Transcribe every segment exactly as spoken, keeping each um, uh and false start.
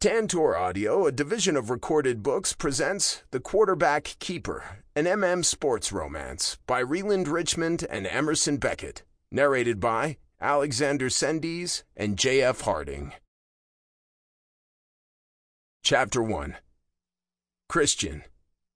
Tantor Audio, a division of Recorded Books, presents The Quarterback Keeper, an M M sports romance by Reland Richmond and Emerson Beckett, narrated by Alexander Sendies and J F Harding. Chapter one. Christian.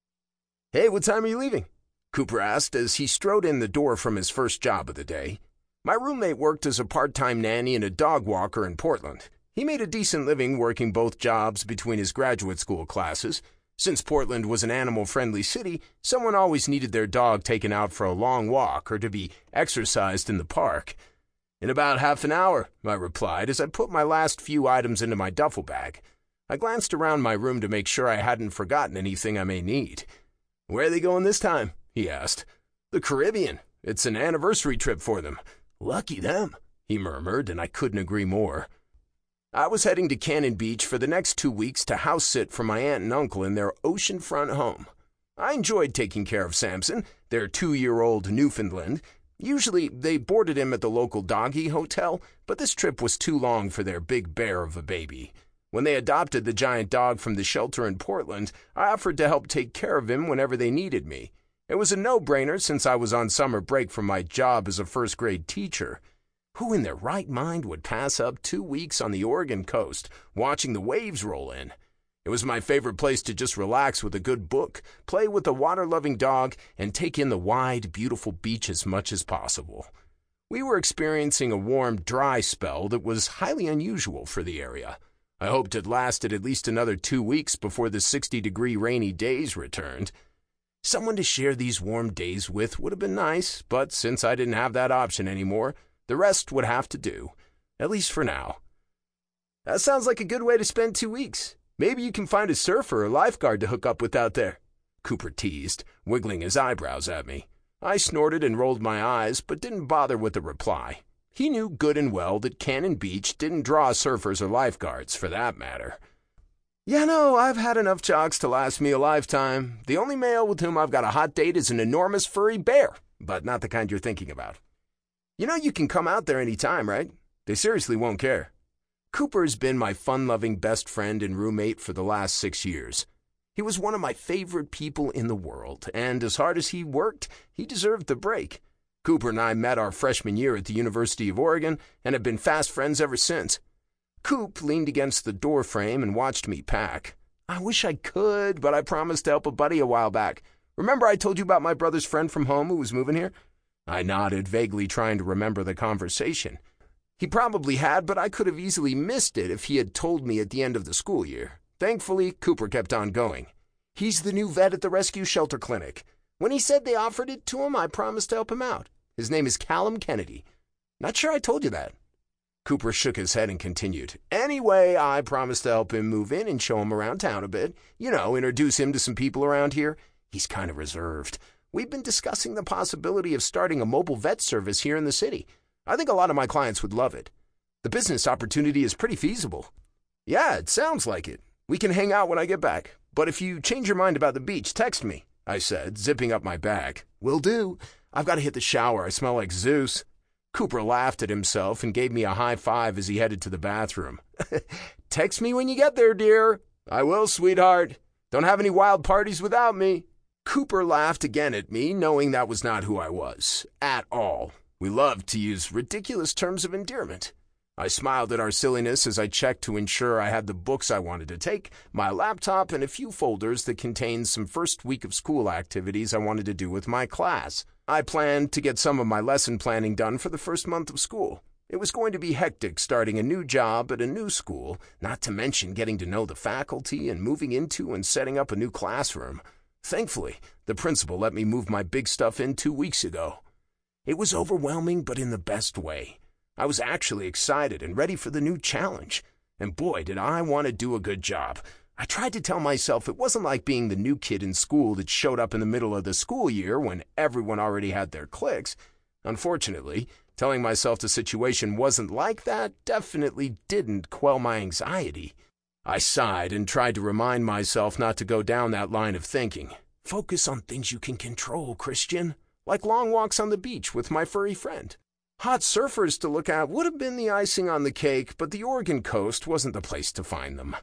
"Hey, what time are you leaving?" Cooper asked as he strode in the door from his first job of the day. My roommate worked as a part-time nanny and a dog walker in Portland. He made a decent living working both jobs between his graduate school classes. Since Portland was an animal-friendly city, someone always needed their dog taken out for a long walk or to be exercised in the park. "In about half an hour," I replied as I put my last few items into my duffel bag. I glanced around my room to make sure I hadn't forgotten anything I may need. "Where are they going this time?" he asked. "The Caribbean. It's an anniversary trip for them." "Lucky them," he murmured, and I couldn't agree more. I was heading to Cannon Beach for the next two weeks to house sit for my aunt and uncle in their oceanfront home. I enjoyed taking care of Samson, their two-year-old Newfoundland. Usually, they boarded him at the local doggy hotel, but this trip was too long for their big bear of a baby. When they adopted the giant dog from the shelter in Portland, I offered to help take care of him whenever they needed me. It was a no-brainer since I was on summer break from my job as a first-grade teacher. Who in their right mind would pass up two weeks on the Oregon coast, watching the waves roll in? It was my favorite place to just relax with a good book, play with a water-loving dog, and take in the wide, beautiful beach as much as possible. We were experiencing a warm, dry spell that was highly unusual for the area. I hoped it lasted at least another two weeks before the sixty-degree rainy days returned. Someone to share these warm days with would have been nice, but since I didn't have that option anymore, the rest would have to do, at least for now. "That sounds like a good way to spend two weeks. Maybe you can find a surfer or lifeguard to hook up with out there," Cooper teased, wiggling his eyebrows at me. I snorted and rolled my eyes, but didn't bother with a reply. He knew good and well that Cannon Beach didn't draw surfers or lifeguards, for that matter. "Yeah, no, I've had enough jocks to last me a lifetime. The only male with whom I've got a hot date is an enormous furry bear, but not the kind you're thinking about." "You know you can come out there any time, right? They seriously won't care." Cooper's been my fun-loving best friend and roommate for the last six years. He was one of my favorite people in the world, and as hard as he worked, he deserved the break. Cooper and I met our freshman year at the University of Oregon and have been fast friends ever since. Coop leaned against the door frame and watched me pack. "I wish I could, but I promised to help a buddy a while back. Remember I told you about my brother's friend from home who was moving here?" I nodded, vaguely trying to remember the conversation. He probably had, but I could have easily missed it if he had told me at the end of the school year. Thankfully, Cooper kept on going. "He's the new vet at the rescue shelter clinic. When he said they offered it to him, I promised to help him out. His name is Callum Kennedy. Not sure I told you that." Cooper shook his head and continued. "Anyway, I promised to help him move in and show him around town a bit. You know, introduce him to some people around here. He's kind of reserved. We've been discussing the possibility of starting a mobile vet service here in the city. I think a lot of my clients would love it. The business opportunity is pretty feasible." "Yeah, it sounds like it. We can hang out when I get back. But if you change your mind about the beach, text me," I said, zipping up my bag. "Will do. I've got to hit the shower. I smell like Zeus." Cooper laughed at himself and gave me a high five as he headed to the bathroom. "Text me when you get there, dear." "I will, sweetheart. Don't have any wild parties without me." Cooper laughed again at me, knowing that was not who I was, at all. We loved to use ridiculous terms of endearment. I smiled at our silliness as I checked to ensure I had the books I wanted to take, my laptop, and a few folders that contained some first week of school activities I wanted to do with my class. I planned to get some of my lesson planning done for the first month of school. It was going to be hectic starting a new job at a new school, not to mention getting to know the faculty and moving into and setting up a new classroom. Thankfully, the principal let me move my big stuff in two weeks ago. It was overwhelming, but in the best way. I was actually excited and ready for the new challenge. And boy, did I want to do a good job. I tried to tell myself it wasn't like being the new kid in school that showed up in the middle of the school year when everyone already had their cliques. Unfortunately, telling myself the situation wasn't like that definitely didn't quell my anxiety. I sighed and tried to remind myself not to go down that line of thinking. Focus on things you can control, Christian, like long walks on the beach with my furry friend. Hot surfers to look at would have been the icing on the cake, but the Oregon coast wasn't the place to find them.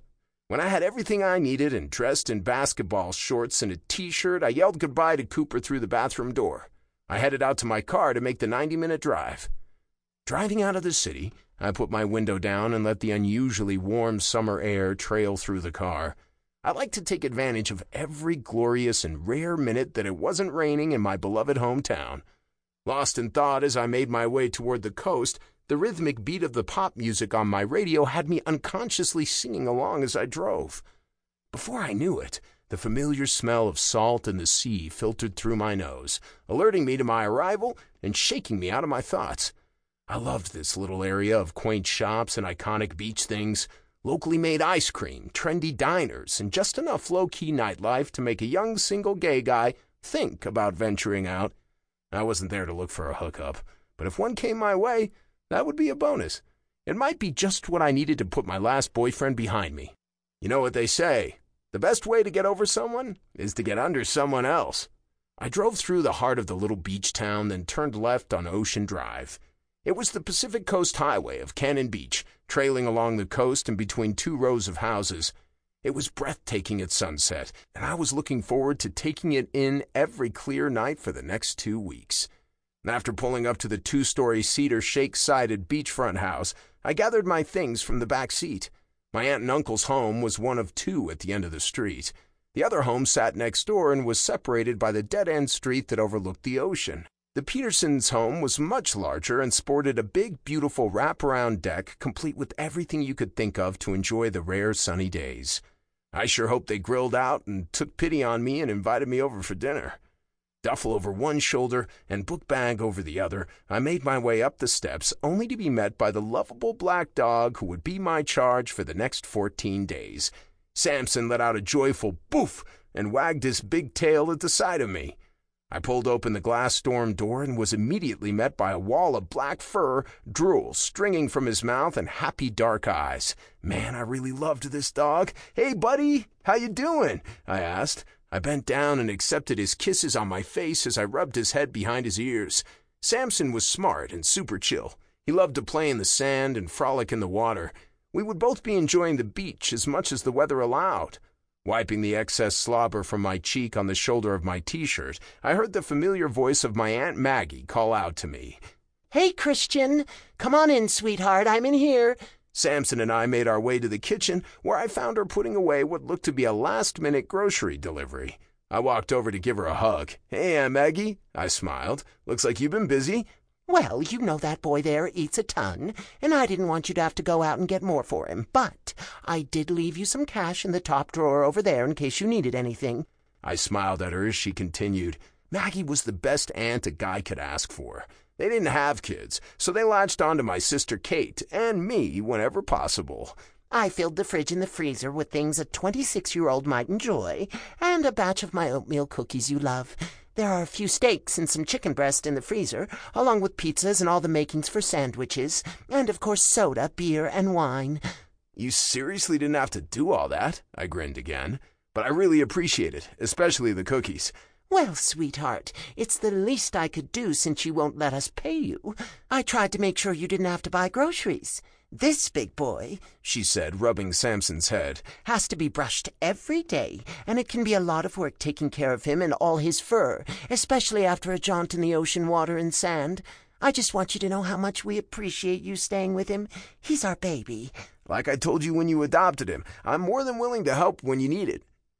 When I had everything I needed and dressed in basketball shorts and a t-shirt, I yelled goodbye to Cooper through the bathroom door. I headed out to my car to make the ninety-minute drive. Driving out of the city, I put my window down and let the unusually warm summer air trail through the car. I like to take advantage of every glorious and rare minute that it wasn't raining in my beloved hometown. Lost in thought as I made my way toward the coast, the rhythmic beat of the pop music on my radio had me unconsciously singing along as I drove. Before I knew it, the familiar smell of salt and the sea filtered through my nose, alerting me to my arrival and shaking me out of my thoughts. I loved this little area of quaint shops and iconic beach things, locally made ice cream, trendy diners, and just enough low-key nightlife to make a young single gay guy think about venturing out. I wasn't there to look for a hookup, but if one came my way, that would be a bonus. It might be just what I needed to put my last boyfriend behind me. You know what they say, the best way to get over someone is to get under someone else. I drove through the heart of the little beach town, then turned left on Ocean Drive. It was the Pacific Coast Highway of Cannon Beach, trailing along the coast and between two rows of houses. It was breathtaking at sunset, and I was looking forward to taking it in every clear night for the next two weeks. After pulling up to the two-story cedar shake-sided beachfront house, I gathered my things from the back seat. My aunt and uncle's home was one of two at the end of the street. The other home sat next door and was separated by the dead-end street that overlooked the ocean. The Petersons' home was much larger and sported a big, beautiful wraparound deck complete with everything you could think of to enjoy the rare sunny days. I sure hoped they grilled out and took pity on me and invited me over for dinner. Duffel over one shoulder and book bag over the other, I made my way up the steps, only to be met by the lovable black dog who would be my charge for the next fourteen days. Samson let out a joyful boof and wagged his big tail at the sight of me. I pulled open the glass storm door and was immediately met by a wall of black fur, drool stringing from his mouth, and happy dark eyes. Man, I really loved this dog. "Hey, buddy, how you doing?" I asked. I bent down and accepted his kisses on my face as I rubbed his head behind his ears. Samson was smart and super chill. He loved to play in the sand and frolic in the water. We would both be enjoying the beach as much as the weather allowed. Wiping the excess slobber from my cheek on the shoulder of my t-shirt, I heard the familiar voice of my Aunt Maggie call out to me. "Hey, Christian, come on in, sweetheart, I'm in here." Samson and I made our way to the kitchen, where I found her putting away what looked to be a last-minute grocery delivery. I walked over to give her a hug. "Hey, Aunt Maggie," I smiled. "Looks like you've been busy." "Well, you know that boy there eats a ton, and I didn't want you to have to go out and get more for him, but I did leave you some cash in the top drawer over there in case you needed anything." I smiled at her as she continued. Maggie was the best aunt a guy could ask for. They didn't have kids, so they latched on to my sister Kate and me whenever possible. "I filled the fridge and the freezer with things a twenty-six-year-old might enjoy, and a batch of my oatmeal cookies you love. There are a few steaks and some chicken breast in the freezer, along with pizzas and all the makings for sandwiches, and of course soda, beer, and wine." "You seriously didn't have to do all that?" I grinned again. "But I really appreciate it, especially the cookies." "Well, sweetheart, it's the least I could do since you won't let us pay you. I tried to make sure you didn't have to buy groceries. This big boy," she said, rubbing Samson's head, "has to be brushed every day, and it can be a lot of work taking care of him and all his fur, especially after a jaunt in the ocean water and sand. I just want you to know how much we appreciate you staying with him. He's our baby." "Like I told you when you adopted him, I'm more than willing to help when you need it.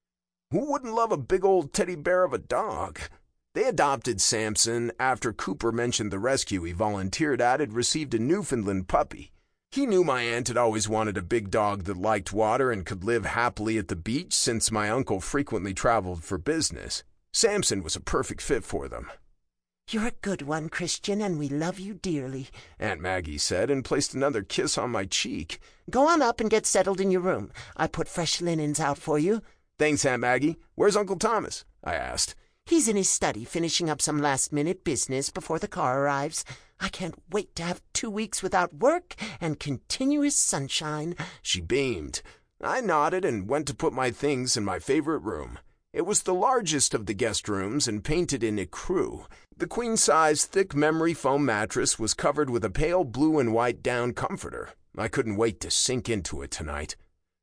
Who wouldn't love a big old teddy bear of a dog?" They adopted Samson after Cooper mentioned the rescue he volunteered at had received a Newfoundland puppy. He knew my aunt had always wanted a big dog that liked water and could live happily at the beach since my uncle frequently traveled for business. Samson was a perfect fit for them. "You're a good one, Christian, and we love you dearly," Aunt Maggie said and placed another kiss on my cheek. "Go on up and get settled in your room. I put fresh linens out for you." "Thanks, Aunt Maggie. Where's Uncle Thomas?" I asked. "He's in his study finishing up some last-minute business before the car arrives. I can't wait to have two weeks without work and continuous sunshine." She beamed. I nodded and went to put my things in my favorite room. It was the largest of the guest rooms and painted in ecru. The queen-size thick memory foam mattress was covered with a pale blue and white down comforter. I couldn't wait to sink into it tonight.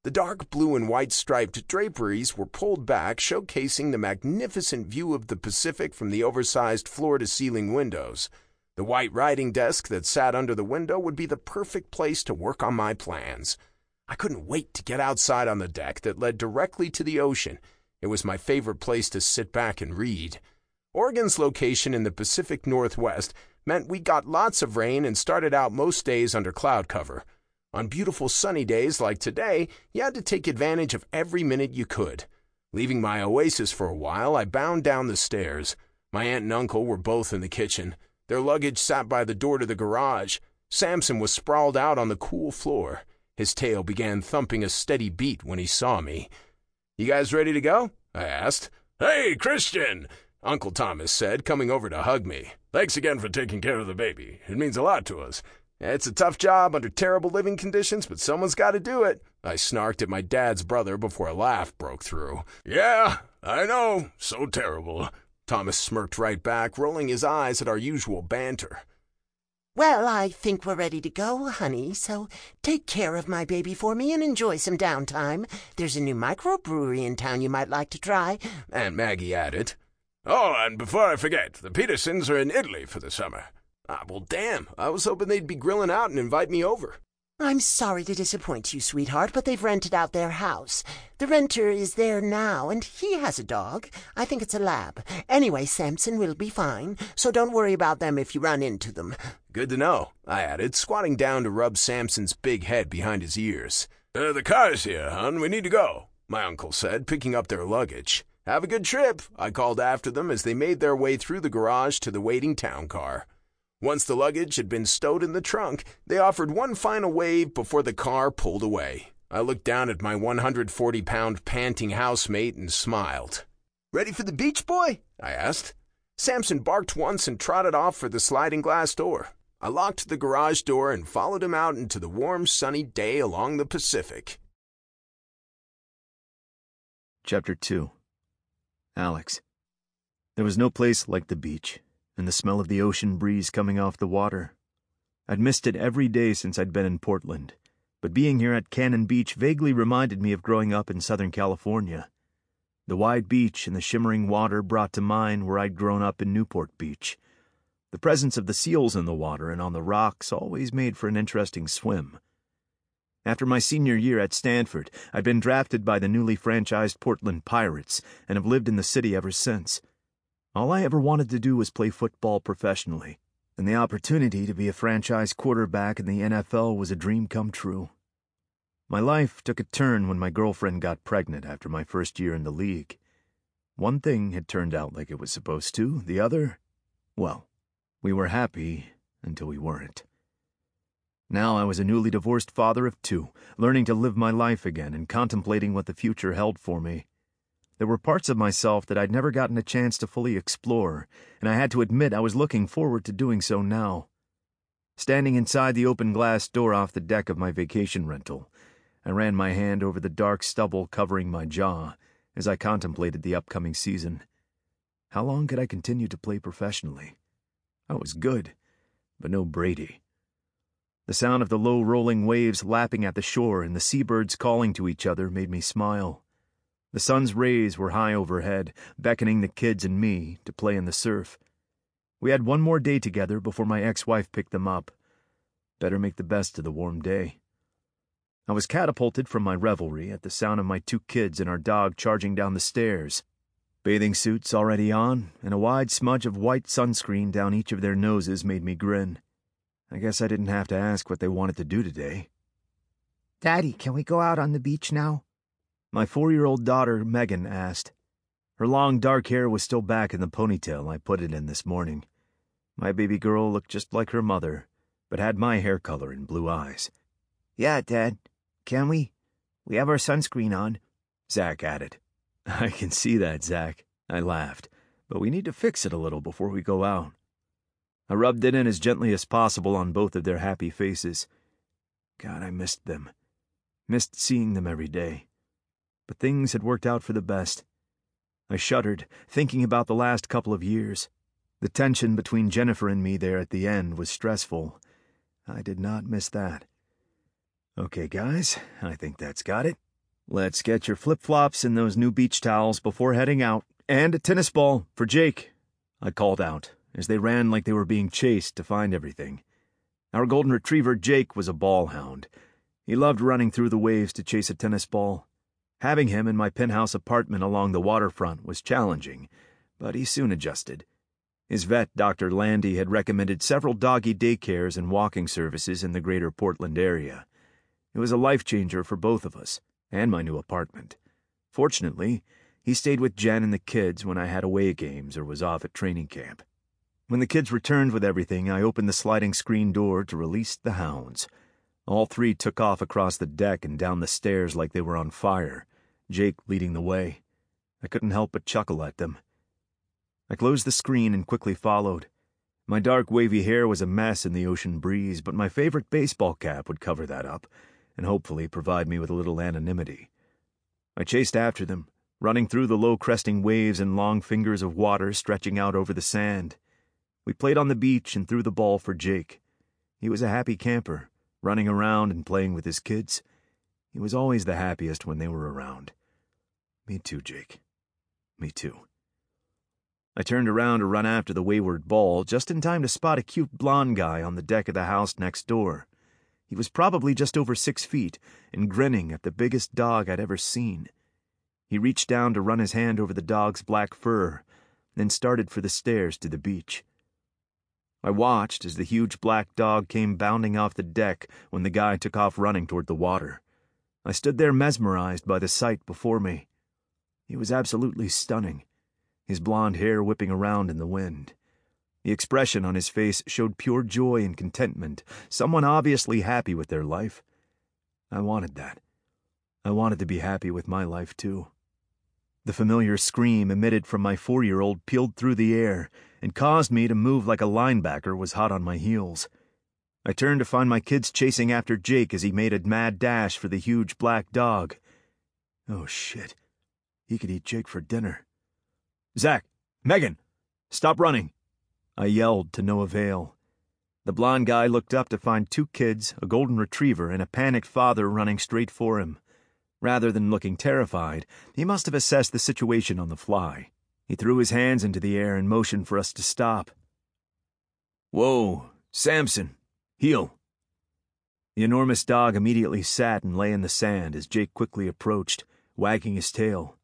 The dark blue and white striped draperies were pulled back, showcasing the magnificent view of the Pacific from the oversized floor-to-ceiling windows. The white writing desk that sat under the window would be the perfect place to work on my plans. I couldn't wait to get outside on the deck that led directly to the ocean. It was my favorite place to sit back and read. Oregon's location in the Pacific Northwest meant we got lots of rain and started out most days under cloud cover. On beautiful sunny days like today, you had to take advantage of every minute you could. Leaving my oasis for a while, I bound down the stairs. My aunt and uncle were both in the kitchen. Their luggage sat by the door to the garage. Samson was sprawled out on the cool floor. His tail began thumping a steady beat when he saw me. "You guys ready to go?" I asked. "Hey, Christian!" Uncle Thomas said, coming over to hug me. "Thanks again for taking care of the baby. It means a lot to us." "It's a tough job under terrible living conditions, but someone's got to do it." I snarked at my dad's brother before a laugh broke through. "Yeah, I know. So terrible." Thomas smirked right back, rolling his eyes at our usual banter. "Well, I think we're ready to go, honey, so take care of my baby for me and enjoy some downtime. There's a new microbrewery in town you might like to try," Aunt Maggie added. "Oh, and before I forget, the Petersons are in Italy for the summer." Ah, well, damn. I was hoping they'd be grilling out and invite me over. "I'm sorry to disappoint you, sweetheart, but they've rented out their house. The renter is there now, and he has a dog. I think it's a lab. Anyway, Samson will be fine, so don't worry about them if you run into them." "Good to know," I added, squatting down to rub Samson's big head behind his ears. Uh, the car's here, hon. We need to go," my uncle said, picking up their luggage. "Have a good trip," I called after them as they made their way through the garage to the waiting town car. Once the luggage had been stowed in the trunk, they offered one final wave before the car pulled away. I looked down at my one hundred forty pound panting housemate and smiled. "Ready for the beach, boy?" I asked. Samson barked once and trotted off for the sliding glass door. I locked the garage door and followed him out into the warm, sunny day along the Pacific. Chapter two. Alex. There was no place like the beach, and the smell of the ocean breeze coming off the water. I'd missed it every day since I'd been in Portland, but being here at Cannon Beach vaguely reminded me of growing up in Southern California. The wide beach and the shimmering water brought to mind where I'd grown up in Newport Beach. The presence of the seals in the water and on the rocks always made for an interesting swim. After my senior year at Stanford, I'd been drafted by the newly franchised Portland Pirates and have lived in the city ever since. All I ever wanted to do was play football professionally, and the opportunity to be a franchise quarterback in the N F L was a dream come true. My life took a turn when my girlfriend got pregnant after my first year in the league. One thing had turned out like it was supposed to, the other, well, we were happy until we weren't. Now I was a newly divorced father of two, learning to live my life again and contemplating what the future held for me. There were parts of myself that I'd never gotten a chance to fully explore, and I had to admit I was looking forward to doing so now. Standing inside the open glass door off the deck of my vacation rental, I ran my hand over the dark stubble covering my jaw as I contemplated the upcoming season. How long could I continue to play professionally? I was good, but no Brady. The sound of the low rolling waves lapping at the shore and the seabirds calling to each other made me smile. The sun's rays were high overhead, beckoning the kids and me to play in the surf. We had one more day together before my ex-wife picked them up. Better make the best of the warm day. I was catapulted from my revelry at the sound of my two kids and our dog charging down the stairs. Bathing suits already on, and a wide smudge of white sunscreen down each of their noses made me grin. I guess I didn't have to ask what they wanted to do today. "Daddy, can we go out on the beach now?" My four-year-old daughter, Megan, asked. Her long dark hair was still back in the ponytail I put it in this morning. My baby girl looked just like her mother, but had my hair color and blue eyes. "Yeah, Dad. Can we? We have our sunscreen on," Zach added. "I can see that, Zach," I laughed, "but we need to fix it a little before we go out." I rubbed it in as gently as possible on both of their happy faces. God, I missed them. Missed seeing them every day. But things had worked out for the best. I shuddered, thinking about the last couple of years. The tension between Jennifer and me there at the end was stressful. I did not miss that. "Okay, guys, I think that's got it," Let's get your flip-flops and those new beach towels before heading out, and a tennis ball for Jake, I called out, as they ran like they were being chased to find everything. Our golden retriever Jake was a ball hound. He loved running through the waves to chase a tennis ball. Having him in my penthouse apartment along the waterfront was challenging, but he soon adjusted. His vet, Doctor Landy, had recommended several doggy daycares and walking services in the greater Portland area. It was a life-changer for both of us, and my new apartment. Fortunately, he stayed with Jen and the kids when I had away games or was off at training camp. When the kids returned with everything, I opened the sliding screen door to release the hounds. All three took off across the deck and down the stairs like they were on fire, Jake leading the way. I couldn't help but chuckle at them. I closed the screen and quickly followed. My dark wavy hair was a mess in the ocean breeze, but my favorite baseball cap would cover that up and hopefully provide me with a little anonymity. I chased after them, running through the low cresting waves and long fingers of water stretching out over the sand. We played on the beach and threw the ball for Jake. He was a happy camper, running around and playing with his kids. He was always the happiest when they were around. Me too, Jake. Me too. I turned around to run after the wayward ball, just in time to spot a cute blonde guy on the deck of the house next door. He was probably just over six feet and grinning at the biggest dog I'd ever seen. He reached down to run his hand over the dog's black fur, then started for the stairs to the beach. I watched as the huge black dog came bounding off the deck when the guy took off running toward the water. I stood there mesmerized by the sight before me. He was absolutely stunning, his blonde hair whipping around in the wind. The expression on his face showed pure joy and contentment, someone obviously happy with their life. I wanted that. I wanted to be happy with my life, too. The familiar scream emitted from my four-year-old peeled through the air and caused me to move like a linebacker was hot on my heels. I turned to find my kids chasing after Jake as he made a mad dash for the huge black dog. Oh, shit. He could eat Jake for dinner. Zach! Megan! Stop running! I yelled to no avail. The blonde guy looked up to find two kids, a golden retriever, and a panicked father running straight for him. Rather than looking terrified, he must have assessed the situation on the fly. He threw his hands into the air and motioned for us to stop. Whoa, Samson, heel. The enormous dog immediately sat and lay in the sand as Jake quickly approached, wagging his tail.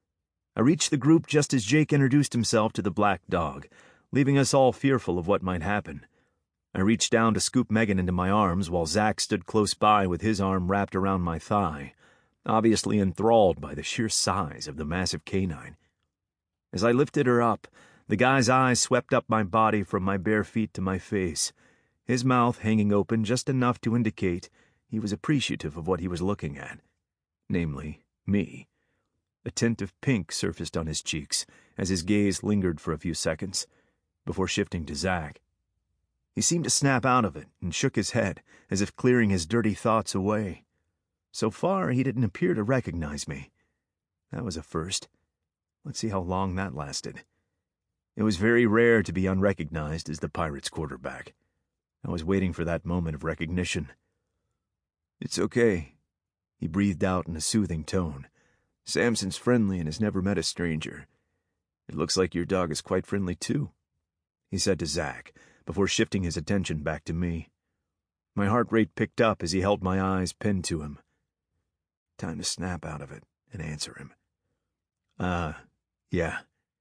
I reached the group just as Jake introduced himself to the black dog, leaving us all fearful of what might happen. I reached down to scoop Megan into my arms while Zach stood close by with his arm wrapped around my thigh, obviously enthralled by the sheer size of the massive canine. As I lifted her up, the guy's eyes swept up my body from my bare feet to my face, his mouth hanging open just enough to indicate he was appreciative of what he was looking at, namely, me. A tint of pink surfaced on his cheeks as his gaze lingered for a few seconds, before shifting to Zach. He seemed to snap out of it and shook his head, as if clearing his dirty thoughts away. So far, he didn't appear to recognize me. That was a first. Let's see how long that lasted. It was very rare to be unrecognized as the Pirates' quarterback. I was waiting for that moment of recognition. It's okay, he breathed out in a soothing tone. Samson's friendly and has never met a stranger. It looks like your dog is quite friendly, too, he said to Zach, before shifting his attention back to me. My heart rate picked up as he held my eyes pinned to him. Time to snap out of it and answer him. Uh, yeah.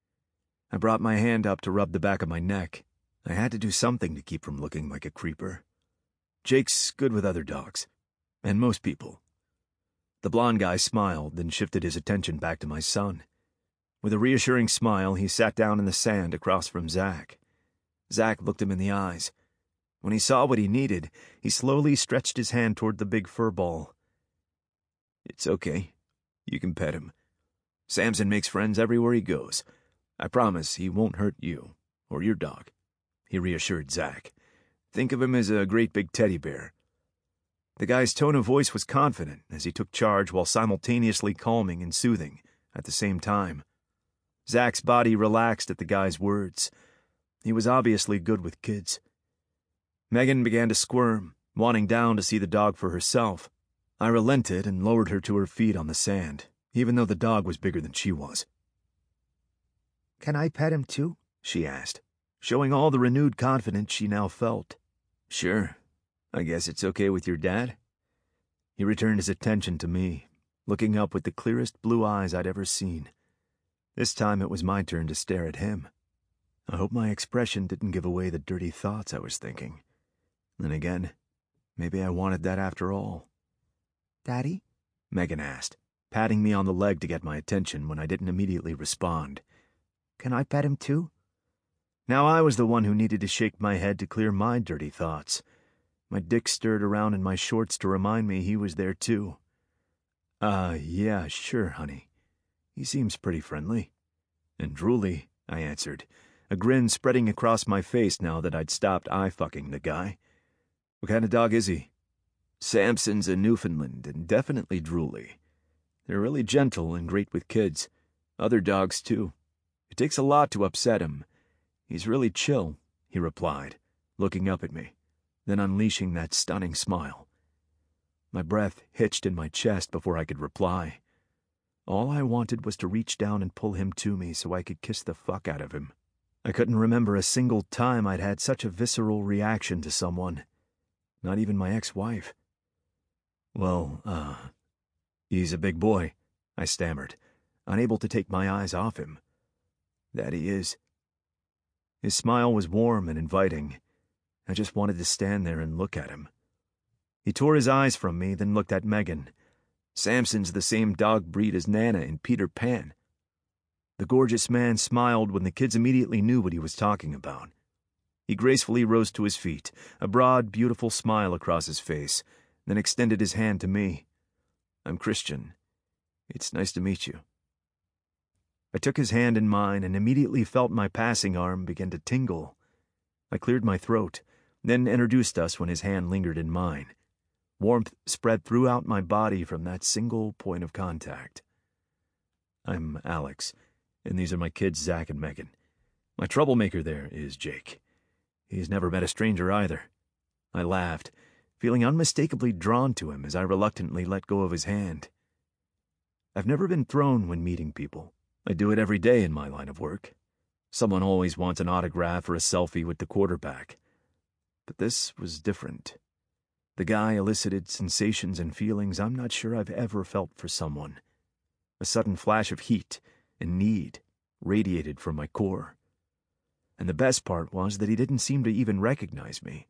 I brought my hand up to rub the back of my neck. I had to do something to keep from looking like a creeper. Jake's good with other dogs, and most people. The blonde guy smiled, then shifted his attention back to my son. With a reassuring smile, he sat down in the sand across from Zach. Zach looked him in the eyes. When he saw what he needed, he slowly stretched his hand toward the big fur ball. It's okay. You can pet him. Samson makes friends everywhere he goes. I promise he won't hurt you, or your dog, he reassured Zach. Think of him as a great big teddy bear. The guy's tone of voice was confident as he took charge while simultaneously calming and soothing at the same time. Zach's body relaxed at the guy's words. He was obviously good with kids. Megan began to squirm, wanting down to see the dog for herself. I relented and lowered her to her feet on the sand, even though the dog was bigger than she was. Can I pet him too? She asked, showing all the renewed confidence she now felt. Sure. I guess it's okay with your dad? He returned his attention to me, looking up with the clearest blue eyes I'd ever seen. This time it was my turn to stare at him. I hope my expression didn't give away the dirty thoughts I was thinking. Then again, maybe I wanted that after all. Daddy? Megan asked, patting me on the leg to get my attention when I didn't immediately respond. Can I pet him too? Now I was the one who needed to shake my head to clear my dirty thoughts. My dick stirred around in my shorts to remind me he was there too. Uh, yeah, sure, honey. He seems pretty friendly. And drooly, I answered, a grin spreading across my face now that I'd stopped eye-fucking the guy. What kind of dog is he? Samson's a Newfoundland and definitely drooly. They're really gentle and great with kids. Other dogs, too. It takes a lot to upset him. He's really chill, he replied, looking up at me, then unleashing that stunning smile. My breath hitched in my chest before I could reply. All I wanted was to reach down and pull him to me so I could kiss the fuck out of him. I couldn't remember a single time I'd had such a visceral reaction to someone. Not even my ex-wife. Well, uh, he's a big boy, I stammered, unable to take my eyes off him. That he is. His smile was warm and inviting. I just wanted to stand there and look at him. He tore his eyes from me, then looked at Megan. Samson's the same dog breed as Nana in Peter Pan. The gorgeous man smiled when the kids immediately knew what he was talking about. He gracefully rose to his feet, a broad, beautiful smile across his face, then extended his hand to me. I'm Christian. It's nice to meet you. I took his hand in mine and immediately felt my passing arm begin to tingle. I cleared my throat, then introduced us when his hand lingered in mine. Warmth spread throughout my body from that single point of contact. I'm Alex, and these are my kids, Zach and Megan. My troublemaker there is Jake. He's never met a stranger either. I laughed, feeling unmistakably drawn to him as I reluctantly let go of his hand. I've never been thrown when meeting people. I do it every day in my line of work. Someone always wants an autograph or a selfie with the quarterback. But this was different. The guy elicited sensations and feelings I'm not sure I've ever felt for someone. A sudden flash of heat and need radiated from my core. And the best part was that he didn't seem to even recognize me.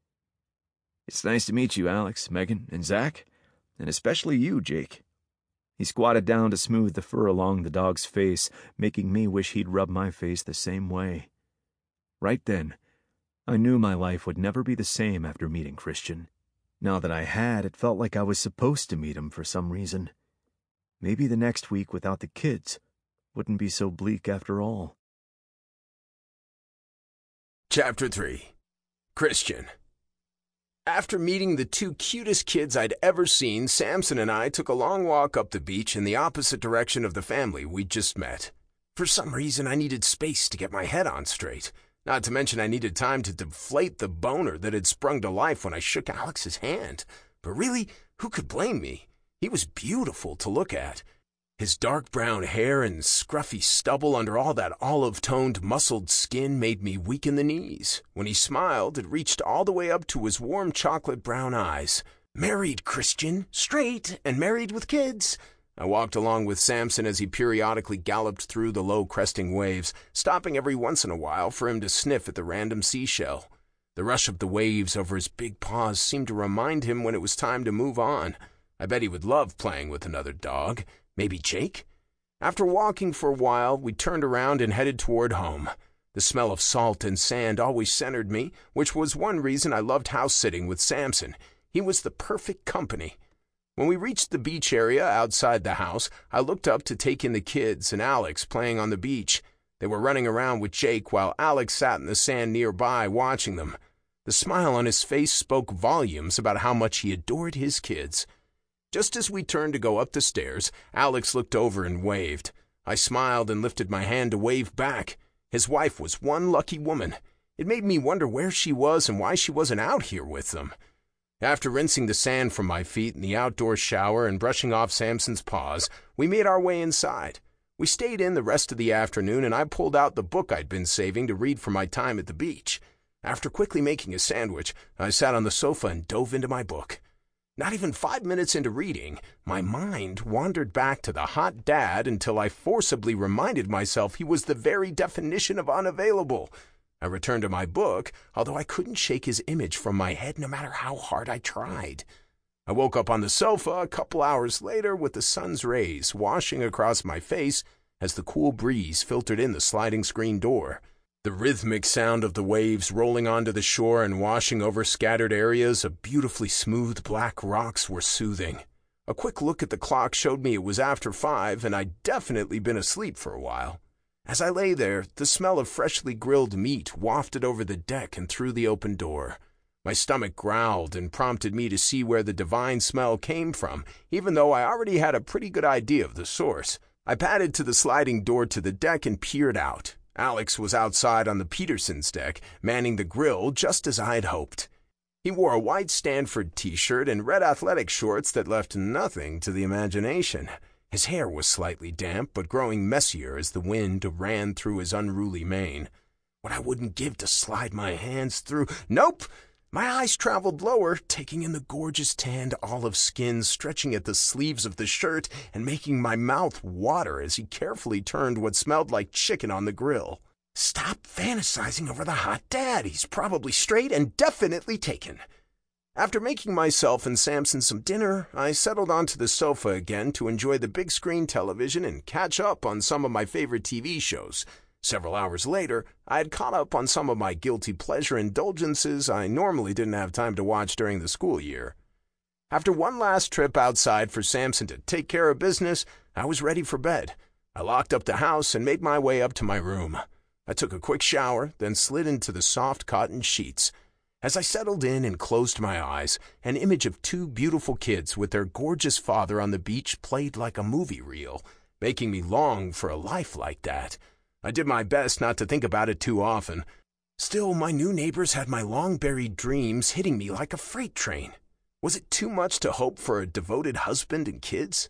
It's nice to meet you, Alex, Megan, and Zach, and especially you, Jake. He squatted down to smooth the fur along the dog's face, making me wish he'd rub my face the same way. Right then, I knew my life would never be the same after meeting Christian. Now that I had, it felt like I was supposed to meet him for some reason. Maybe the next week without the kids wouldn't be so bleak after all. Chapter three. Christian. After meeting the two cutest kids I'd ever seen, Samson and I took a long walk up the beach in the opposite direction of the family we'd just met. For some reason, I needed space to get my head on straight. Not to mention I needed time to deflate the boner that had sprung to life when I shook Alex's hand. But really, who could blame me? He was beautiful to look at. His dark brown hair and scruffy stubble under all that olive-toned, muscled skin made me weak in the knees. When he smiled, it reached all the way up to his warm chocolate brown eyes. Married, Christian, straight, and married with kids. I walked along with Samson as he periodically galloped through the low cresting waves, stopping every once in a while for him to sniff at the random seashell. The rush of the waves over his big paws seemed to remind him when it was time to move on. I bet he would love playing with another dog. Maybe Jake? After walking for a while, we turned around and headed toward home. The smell of salt and sand always centered me, which was one reason I loved house-sitting with Samson. He was the perfect company. When we reached the beach area outside the house, I looked up to take in the kids and Alex playing on the beach. They were running around with Jake while Alex sat in the sand nearby watching them. The smile on his face spoke volumes about how much he adored his kids. Just as we turned to go up the stairs, Alex looked over and waved. I smiled and lifted my hand to wave back. His wife was one lucky woman. It made me wonder where she was and why she wasn't out here with them. After rinsing the sand from my feet in the outdoor shower and brushing off Samson's paws, we made our way inside. We stayed in the rest of the afternoon, and I pulled out the book I'd been saving to read for my time at the beach. After quickly making a sandwich, I sat on the sofa and dove into my book. Not even five minutes into reading, my mind wandered back to the hot dad until I forcibly reminded myself he was the very definition of unavailable. I returned to my book, although I couldn't shake his image from my head no matter how hard I tried. I woke up on the sofa a couple hours later with the sun's rays washing across my face as the cool breeze filtered in the sliding screen door. The rhythmic sound of the waves rolling onto the shore and washing over scattered areas of beautifully smooth black rocks were soothing. A quick look at the clock showed me it was after five, and I'd definitely been asleep for a while. As I lay there, the smell of freshly grilled meat wafted over the deck and through the open door. My stomach growled and prompted me to see where the divine smell came from, even though I already had a pretty good idea of the source. I padded to the sliding door to the deck and peered out. Alex was outside on the Petersons' deck, manning the grill just as I had hoped. He wore a white Stanford t-shirt and red athletic shorts that left nothing to the imagination. His hair was slightly damp, but growing messier as the wind ran through his unruly mane. What I wouldn't give to slide my hands through... Nope! My eyes traveled lower, taking in the gorgeous tanned olive skin stretching at the sleeves of the shirt and making my mouth water as he carefully turned what smelled like chicken on the grill. Stop fantasizing over the hot dad. He's probably straight and definitely taken. After making myself and Samson some dinner, I settled onto the sofa again to enjoy the big screen television and catch up on some of my favorite T V shows. Several hours later, I had caught up on some of my guilty pleasure indulgences I normally didn't have time to watch during the school year. After one last trip outside for Samson to take care of business, I was ready for bed. I locked up the house and made my way up to my room. I took a quick shower, then slid into the soft cotton sheets. As I settled in and closed my eyes, an image of two beautiful kids with their gorgeous father on the beach played like a movie reel, making me long for a life like that. I did my best not to think about it too often. Still, my new neighbors had my long-buried dreams hitting me like a freight train. Was it too much to hope for a devoted husband and kids?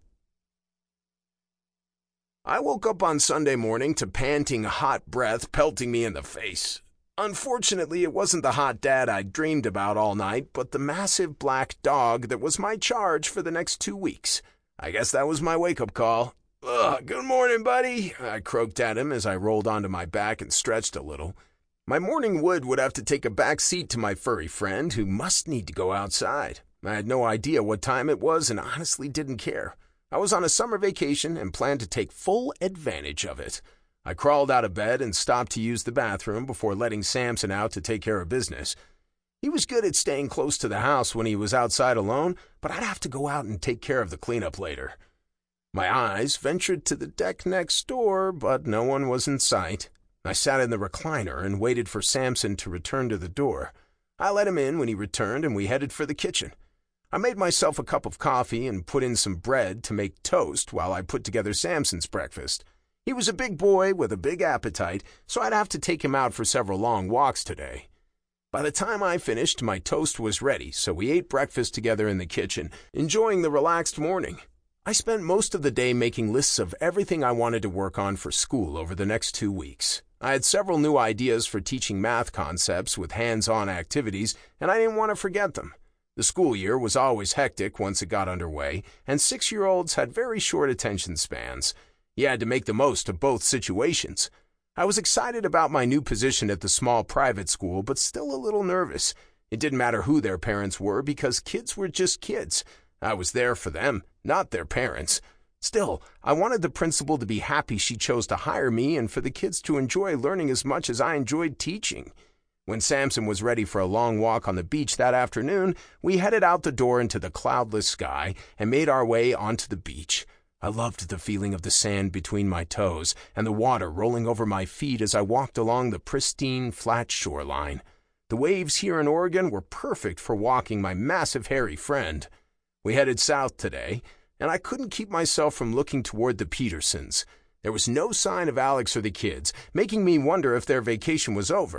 I woke up on Sunday morning to panting hot breath pelting me in the face. Unfortunately, it wasn't the hot dad I'd dreamed about all night, but the massive black dog that was my charge for the next two weeks. I guess that was my wake-up call. Ugh, good morning, buddy, I croaked at him as I rolled onto my back and stretched a little. My morning wood would have to take a back seat to my furry friend, who must need to go outside. I had no idea what time it was and honestly didn't care. I was on a summer vacation and planned to take full advantage of it. I crawled out of bed and stopped to use the bathroom before letting Samson out to take care of business. He was good at staying close to the house when he was outside alone, but I'd have to go out and take care of the cleanup later. My eyes ventured to the deck next door, but no one was in sight. I sat in the recliner and waited for Samson to return to the door. I let him in when he returned, and we headed for the kitchen. I made myself a cup of coffee and put in some bread to make toast while I put together Samson's breakfast. He was a big boy with a big appetite, so I'd have to take him out for several long walks today. By the time I finished, my toast was ready, so we ate breakfast together in the kitchen, enjoying the relaxed morning. I spent most of the day making lists of everything I wanted to work on for school over the next two weeks. I had several new ideas for teaching math concepts with hands-on activities, and I didn't want to forget them. The school year was always hectic once it got underway, and six-year-olds had very short attention spans. You had to make the most of both situations. I was excited about my new position at the small private school, but still a little nervous. It didn't matter who their parents were because kids were just kids. I was there for them, not their parents. Still, I wanted the principal to be happy she chose to hire me and for the kids to enjoy learning as much as I enjoyed teaching. When Samson was ready for a long walk on the beach that afternoon, we headed out the door into the cloudless sky and made our way onto the beach. I loved the feeling of the sand between my toes and the water rolling over my feet as I walked along the pristine, flat shoreline. The waves here in Oregon were perfect for walking my massive hairy friend. We headed south today, and I couldn't keep myself from looking toward the Petersons. There was no sign of Alex or the kids, making me wonder if their vacation was over.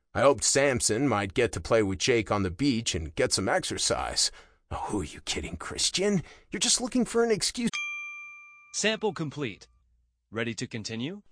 I hoped Samson might get to play with Jake on the beach and get some exercise. Oh, who are you kidding, Christian? You're just looking for an excuse. Sample complete. Ready to continue?